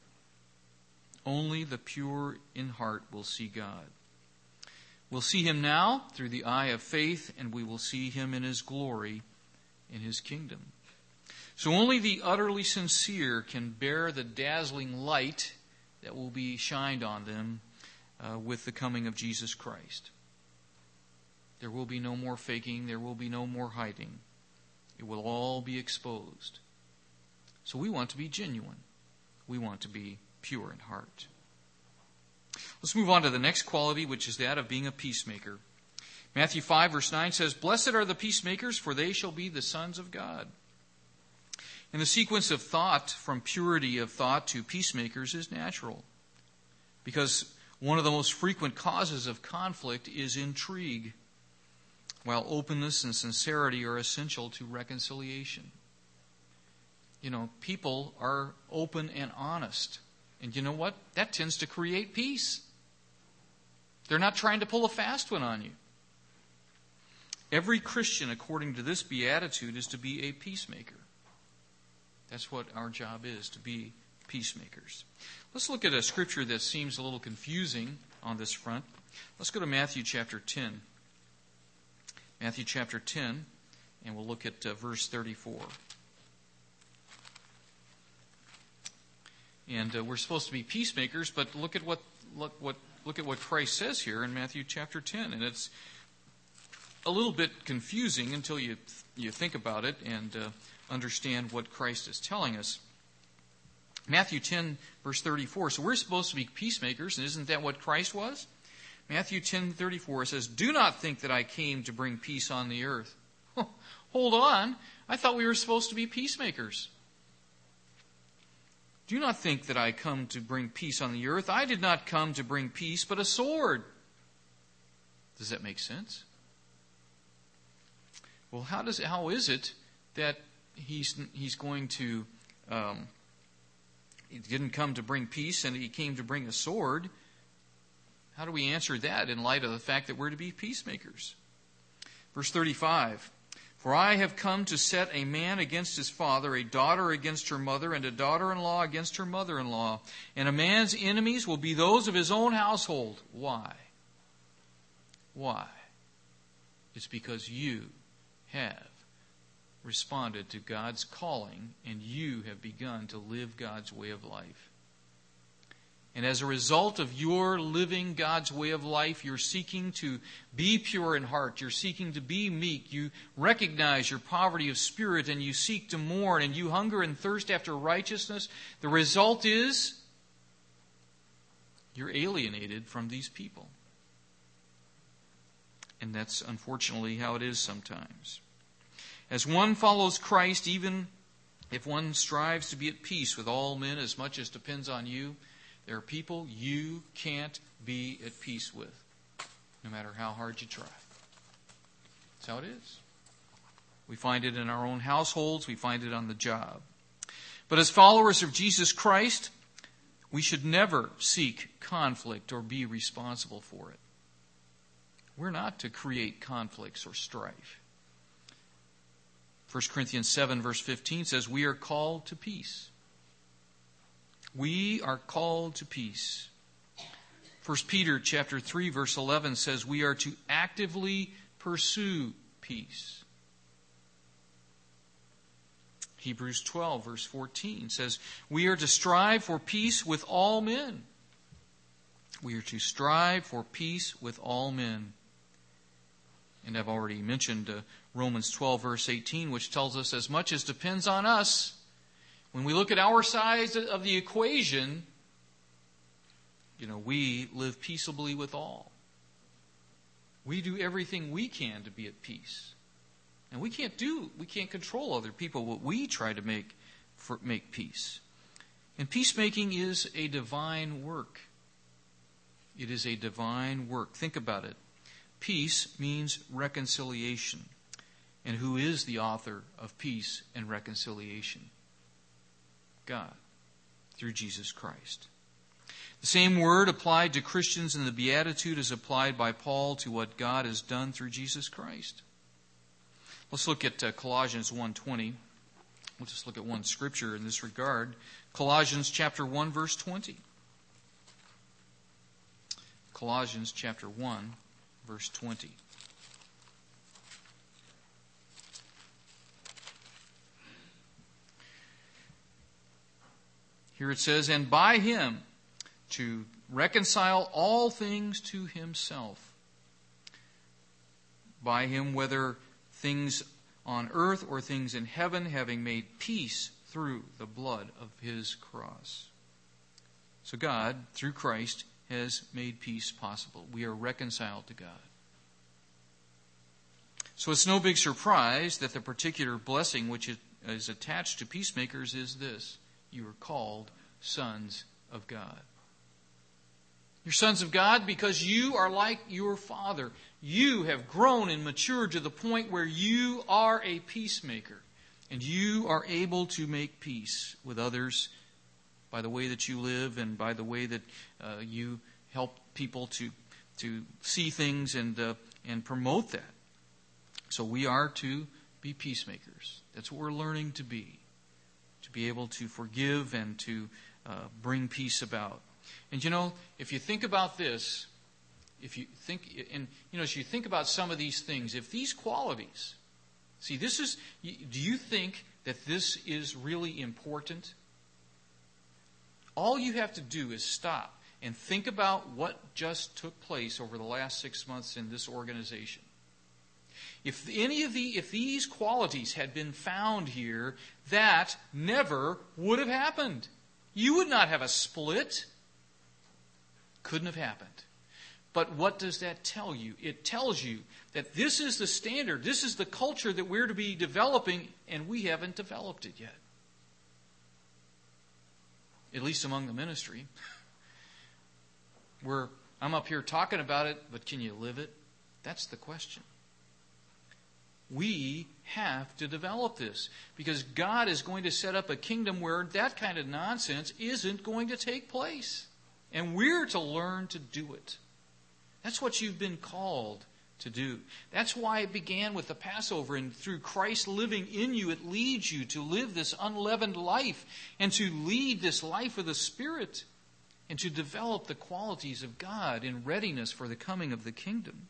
Only the pure in heart will see God. We'll see him now through the eye of faith, and we will see him in his glory in his kingdom. So only the utterly sincere can bear the dazzling light that will be shined on them with the coming of Jesus Christ. There will be no more faking. There will be no more hiding. It will all be exposed. So we want to be genuine. We want to be pure in heart. Let's move on to the next quality, which is that of being a peacemaker. Matthew 5, verse 9 says, "Blessed are the peacemakers, for they shall be the sons of God." And the sequence of thought from purity of thought to peacemakers is natural, because one of the most frequent causes of conflict is intrigue, while openness and sincerity are essential to reconciliation. You know, people are open and honest. And you know what? That tends to create peace. They're not trying to pull a fast one on you. Every Christian, according to this beatitude, is to be a peacemaker. That's what our job is, to be peacemakers. Let's look at a scripture that seems a little confusing on this front. Let's go to Matthew chapter 10. Matthew chapter 10, and we'll look at verse 34. And we're supposed to be peacemakers, but look at what Christ says here in Matthew chapter 10, and it's a little bit confusing until you think about it and understand what Christ is telling us. Matthew 10, verse 34. So we're supposed to be peacemakers, and isn't that what Christ was? Matthew 10:34 says, "Do not think that I came to bring peace on the earth." Hold on. I thought we were supposed to be peacemakers. "Do not think that I come to bring peace on the earth. I did not come to bring peace, but a sword." Does that make sense? Well, how is it that he's going to, he didn't come to bring peace and he came to bring a sword? How do we answer that in light of the fact that we're to be peacemakers? Verse 35, "For I have come to set a man against his father, a daughter against her mother, and a daughter-in-law against her mother-in-law. And a man's enemies will be those of his own household." Why? Why? It's because you have responded to God's calling and you have begun to live God's way of life. And as a result of your living God's way of life, you're seeking to be pure in heart. You're seeking to be meek. You recognize your poverty of spirit and you seek to mourn and you hunger and thirst after righteousness. The result is you're alienated from these people. And that's unfortunately how it is sometimes. As one follows Christ, even if one strives to be at peace with all men as much as depends on you, there are people you can't be at peace with, no matter how hard you try. That's how it is. We find it in our own households. We find it on the job. But as followers of Jesus Christ, we should never seek conflict or be responsible for it. We're not to create conflicts or strife. 1 Corinthians 7 verse 15 says, we are called to peace. We are called to peace. 1 Peter chapter 3 verse 11 says we are to actively pursue peace. Hebrews 12 verse 14 says we are to strive for peace with all men. We are to strive for peace with all men. And I've already mentioned Romans 12 verse 18, which tells us as much as depends on us, when we look at our side of the equation, we live peaceably with all. We do everything we can to be at peace. And we can't control other people, but we try to make peace. And peacemaking is a divine work. It is a divine work. Think about it. Peace means reconciliation. And who is the author of peace and reconciliation? God, through Jesus Christ. The same word applied to Christians in the Beatitude is applied by Paul to what God has done through Jesus Christ. Let's look at Colossians 1:20. We'll just look at one scripture in this regard. Colossians chapter 1 verse 20. Colossians chapter 1 verse 20. Here it says, and by him to reconcile all things to himself. By him, whether things on earth or things in heaven, having made peace through the blood of his cross. So God, through Christ, has made peace possible. We are reconciled to God. So it's no big surprise that the particular blessing which is attached to peacemakers is this. You are called sons of God. You're sons of God because you are like your Father. You have grown and matured to the point where you are a peacemaker. And you are able to make peace with others by the way that you live and by the way that you help people to see things and promote that. So we are to be peacemakers. That's what we're learning to be able to forgive and to bring peace about. And if you think about this, as you think about some of these things, if these qualities, do you think that this is really important? All you have to do is stop and think about what just took place over the last 6 months in this organization. If these qualities had been found here, that never would have happened. You would not have a split. Couldn't have happened. But what does that tell you? It tells you that this is the standard, this is the culture that we're to be developing, and we haven't developed it yet. At least among the ministry. I'm up here talking about it, but can you live it? That's the question. We have to develop this because God is going to set up a kingdom where that kind of nonsense isn't going to take place. And we're to learn to do it. That's what you've been called to do. That's why it began with the Passover, and through Christ living in you, it leads you to live this unleavened life and to lead this life of the Spirit and to develop the qualities of God in readiness for the coming of the kingdom.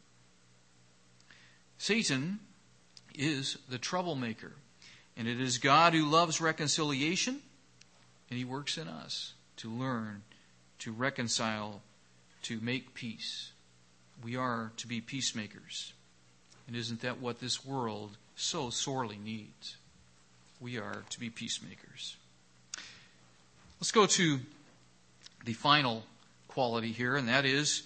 Satan is the troublemaker, and it is God who loves reconciliation, and He works in us to learn, to reconcile, to make peace. We are to be peacemakers. And isn't that what this world so sorely needs? We are to be peacemakers. Let's go to the final quality here, and that is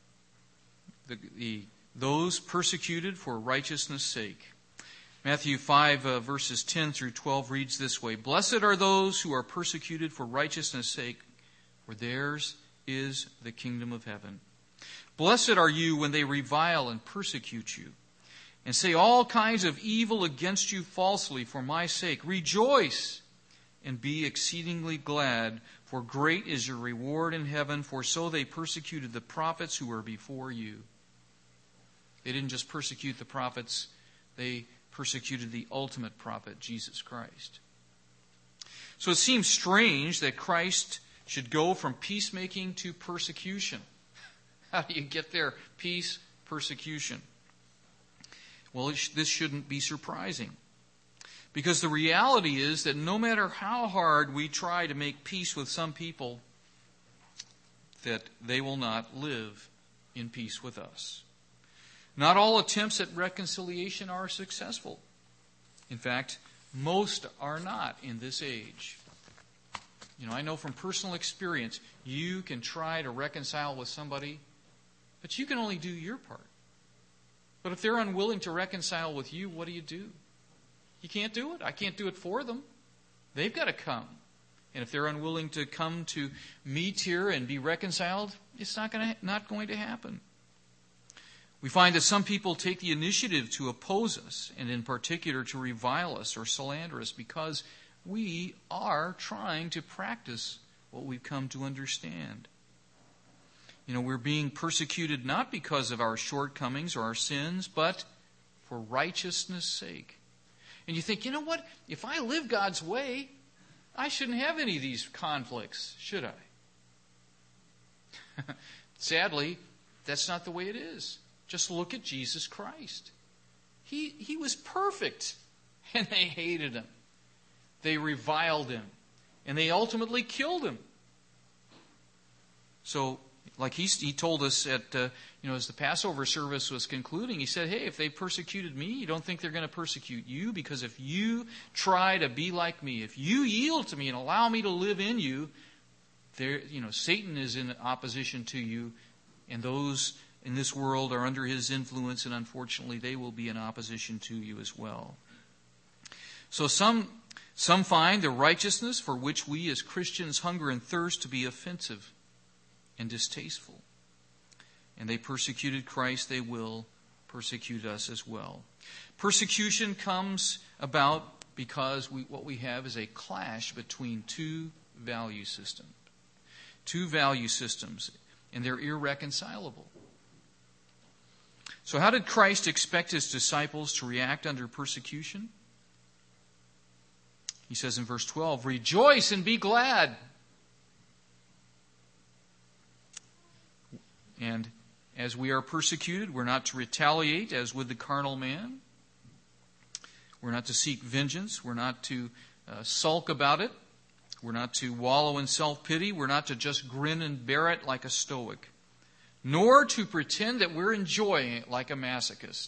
those persecuted for righteousness' sake. Matthew 5 verses 10 through 12 reads this way: Blessed are those who are persecuted for righteousness' sake, for theirs is the kingdom of heaven. Blessed are you when they revile and persecute you, and say all kinds of evil against you falsely for my sake. Rejoice and be exceedingly glad, for great is your reward in heaven, for so they persecuted the prophets who were before you. They didn't just persecute the prophets, they persecuted the ultimate prophet, Jesus Christ. So it seems strange that Christ should go from peacemaking to persecution. How do you get there? Peace, persecution. Well, this shouldn't be surprising. Because the reality is that no matter how hard we try to make peace with some people, that they will not live in peace with us. Not all attempts at reconciliation are successful. In fact, most are not in this age. I know from personal experience, you can try to reconcile with somebody, but you can only do your part. But if they're unwilling to reconcile with you, what do? You can't do it. I can't do it for them. They've got to come. And if they're unwilling to come to meet here and be reconciled, it's not going to happen. We find that some people take the initiative to oppose us, and in particular to revile us or slander us, because we are trying to practice what we've come to understand. We're being persecuted not because of our shortcomings or our sins, but for righteousness' sake. And you think, what? If I live God's way, I shouldn't have any of these conflicts, should I? Sadly, that's not the way it is. Just look at Jesus Christ. He was perfect, and they hated Him. They reviled Him, and they ultimately killed Him. So, like he told us at, as the Passover service was concluding, he said, hey, if they persecuted me, you don't think they're going to persecute you? Because if you try to be like me, if you yield to me and allow me to live in you, Satan is in opposition to you, and those in this world are under his influence, and unfortunately they will be in opposition to you as well. So some find the righteousness for which we as Christians hunger and thirst to be offensive and distasteful. And they persecuted Christ, they will persecute us as well. Persecution comes about because what we have is a clash between two value systems. Two value systems, and they're irreconcilable. So how did Christ expect His disciples to react under persecution? He says in verse 12, rejoice and be glad. And as we are persecuted, we're not to retaliate as with the carnal man. We're not to seek vengeance. We're not to sulk about it. We're not to wallow in self-pity. We're not to just grin and bear it like a stoic. Nor to pretend that we're enjoying it like a masochist.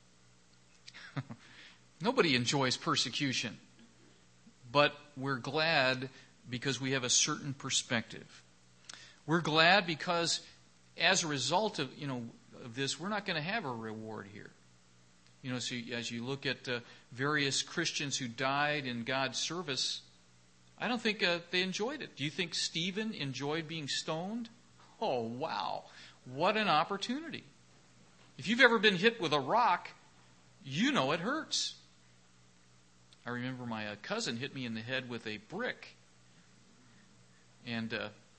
Nobody enjoys persecution. But we're glad because we have a certain perspective. We're glad because as a result of this, we're not going to have a reward here. So as you look at various Christians who died in God's service, I don't think they enjoyed it. Do you think Stephen enjoyed being stoned? Oh, wow. What an opportunity. If you've ever been hit with a rock, you know it hurts. I remember my cousin hit me in the head with a brick. And,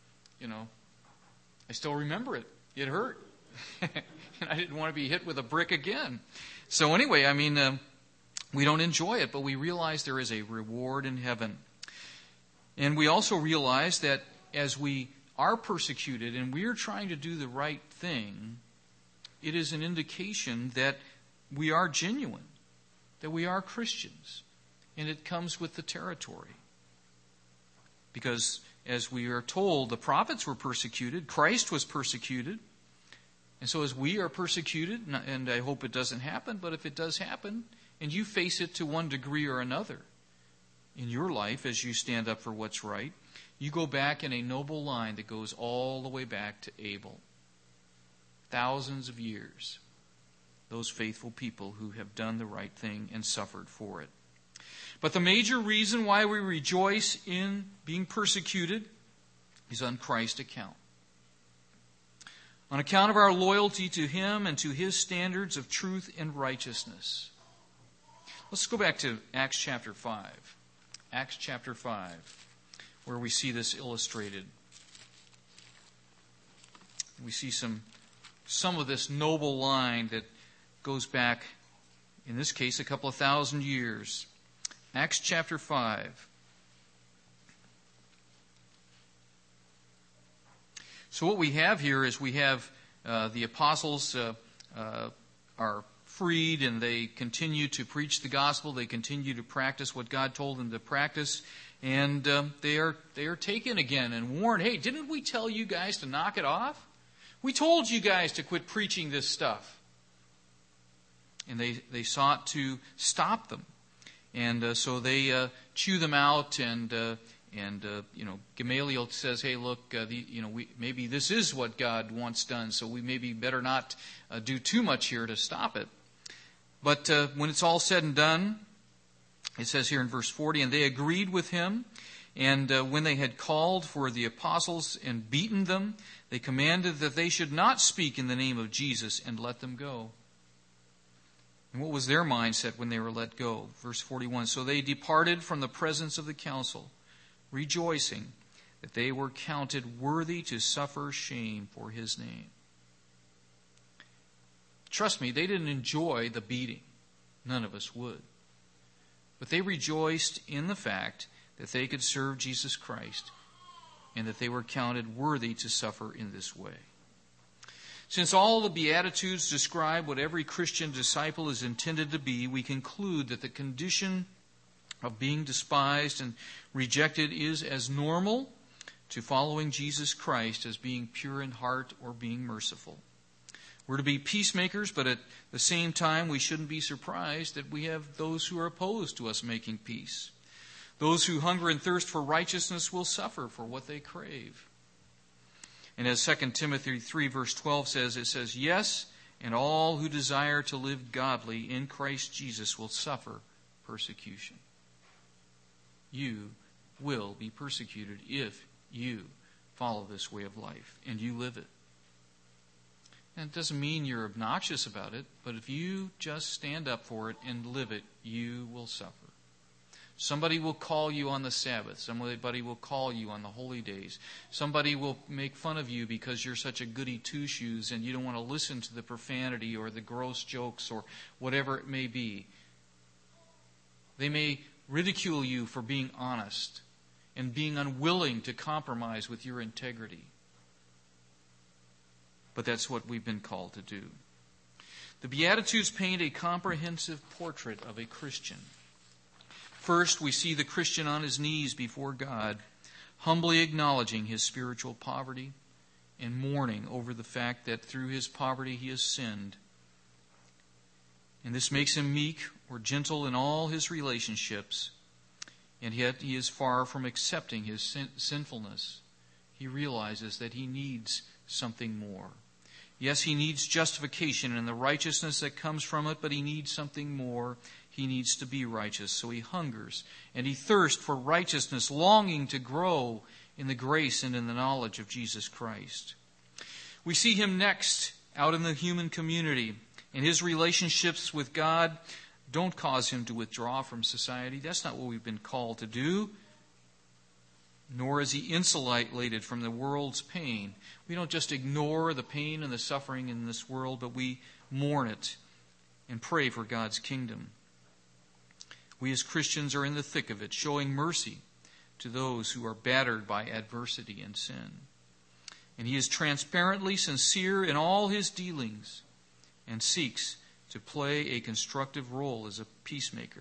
I still remember it. It hurt. And I didn't want to be hit with a brick again. So anyway, we don't enjoy it, but we realize there is a reward in heaven. And we also realize that as we are persecuted and we are trying to do the right thing, it is an indication that we are genuine, that we are Christians. And it comes with the territory. Because as we are told, the prophets were persecuted, Christ was persecuted. And so as we are persecuted, and I hope it doesn't happen, but if it does happen, and you face it to one degree or another in your life as you stand up for what's right, you go back in a noble line that goes all the way back to Abel. Thousands of years. Those faithful people who have done the right thing and suffered for it. But the major reason why we rejoice in being persecuted is on Christ's account. On account of our loyalty to Him and to His standards of truth and righteousness. Let's go back to Acts chapter 5. Acts chapter 5, where we see this illustrated. We see some of this noble line that goes back, in this case, a couple of thousand years. Acts chapter 5. So what we have here is we have the apostles are freed and they continue to preach the gospel. They continue to practice what God told them to practice. And they are taken again and warned, hey, didn't we tell you guys to knock it off? We told you guys to quit preaching this stuff. And they sought to stop them. And so they chew them out and Gamaliel says, hey, look, maybe this is what God wants done, so we maybe better not do too much here to stop it. But when it's all said and done, it says here in verse 40, and they agreed with him, and when they had called for the apostles and beaten them, they commanded that they should not speak in the name of Jesus and let them go. And what was their mindset when they were let go? Verse 41, so they departed from the presence of the council, rejoicing that they were counted worthy to suffer shame for His name. Trust me, they didn't enjoy the beating. None of us would. But they rejoiced in the fact that they could serve Jesus Christ and that they were counted worthy to suffer in this way. Since all the Beatitudes describe what every Christian disciple is intended to be, we conclude that the condition of being despised and rejected is as normal to following Jesus Christ as being pure in heart or being merciful. We're to be peacemakers, but at the same time, we shouldn't be surprised that we have those who are opposed to us making peace. Those who hunger and thirst for righteousness will suffer for what they crave. And as 2 Timothy 3 verse 12 says, it says, yes, and all who desire to live godly in Christ Jesus will suffer persecution. You will be persecuted if you follow this way of life and you live it. And it doesn't mean you're obnoxious about it, but if you just stand up for it and live it, you will suffer. Somebody will call you on the Sabbath. Somebody will call you on the holy days. Somebody will make fun of you because you're such a goody two-shoes and you don't want to listen to the profanity or the gross jokes or whatever it may be. They may ridicule you for being honest and being unwilling to compromise with your integrity. But that's what we've been called to do. The Beatitudes paint a comprehensive portrait of a Christian. First, we see the Christian on his knees before God, humbly acknowledging his spiritual poverty and mourning over the fact that through his poverty he has sinned. And this makes him meek or gentle in all his relationships, and yet he is far from accepting his sinfulness. He realizes that he needs something more. Yes, he needs justification and the righteousness that comes from it, but he needs something more. He needs to be righteous, so he hungers and he thirsts for righteousness, longing to grow in the grace and in the knowledge of Jesus Christ. We see him next out in the human community And his relationships with God don't cause him to withdraw from society. That's not what we've been called to do. Nor is he insulated from the world's pain. We don't just ignore the pain and the suffering in this world, but we mourn it and pray for God's kingdom. We as Christians are in the thick of it, showing mercy to those who are battered by adversity and sin. And he is transparently sincere in all his dealings and seeks to play a constructive role as a peacemaker.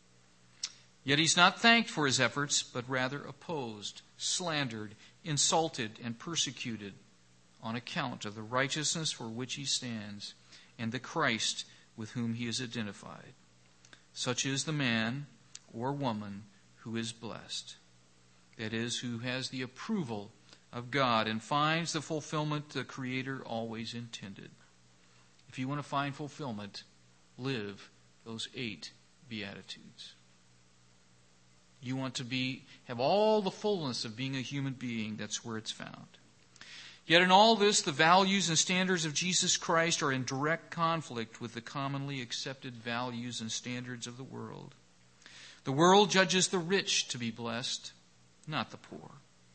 Yet he's not thanked for his efforts, but rather opposed, slandered, insulted, and persecuted on account of the righteousness for which he stands and the Christ with whom he is identified. Such is the man or woman who is blessed. That is, who has the approval of God and finds the fulfillment the Creator always intended. If you want to find fulfillment, live those 8 Beatitudes. You want to have all the fullness of being a human being, that's where it's found. Yet in all this, the values and standards of Jesus Christ are in direct conflict with the commonly accepted values and standards of the world. The world judges the rich to be blessed, not the poor.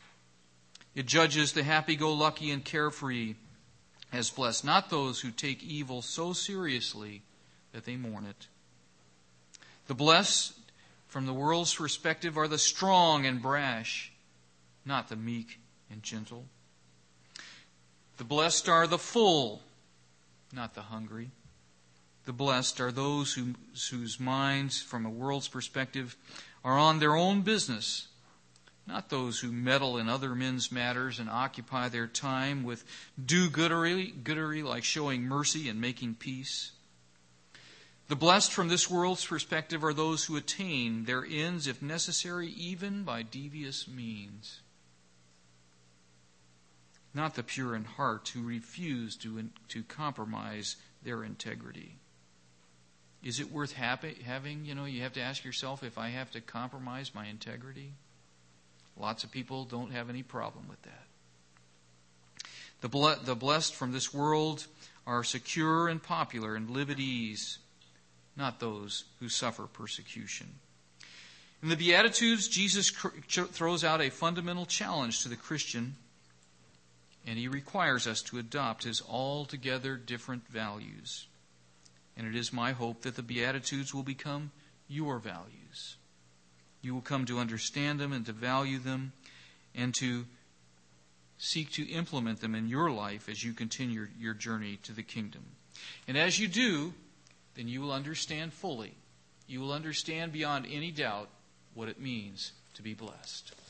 It judges the happy-go-lucky and carefree as blessed, not those who take evil so seriously that they mourn it. The blessed, from the world's perspective, are the strong and brash, not the meek and gentle. The blessed are the full, not the hungry. The blessed are those whose minds, from a world's perspective, are on their own business, not those who meddle in other men's matters and occupy their time with do-goodery like showing mercy and making peace. The blessed from this world's perspective are those who attain their ends, if necessary, even by devious means. Not the pure in heart who refuse to compromise their integrity. Is it worth having, you have to ask yourself, if I have to compromise my integrity? Lots of people don't have any problem with that. The blessed from this world are secure and popular and live at ease, not those who suffer persecution. In the Beatitudes, Jesus throws out a fundamental challenge to the Christian, and he requires us to adopt his altogether different values. And it is my hope that the Beatitudes will become your values. You will come to understand them and to value them and to seek to implement them in your life as you continue your journey to the kingdom. And as you do, then you will understand fully. You will understand beyond any doubt what it means to be blessed.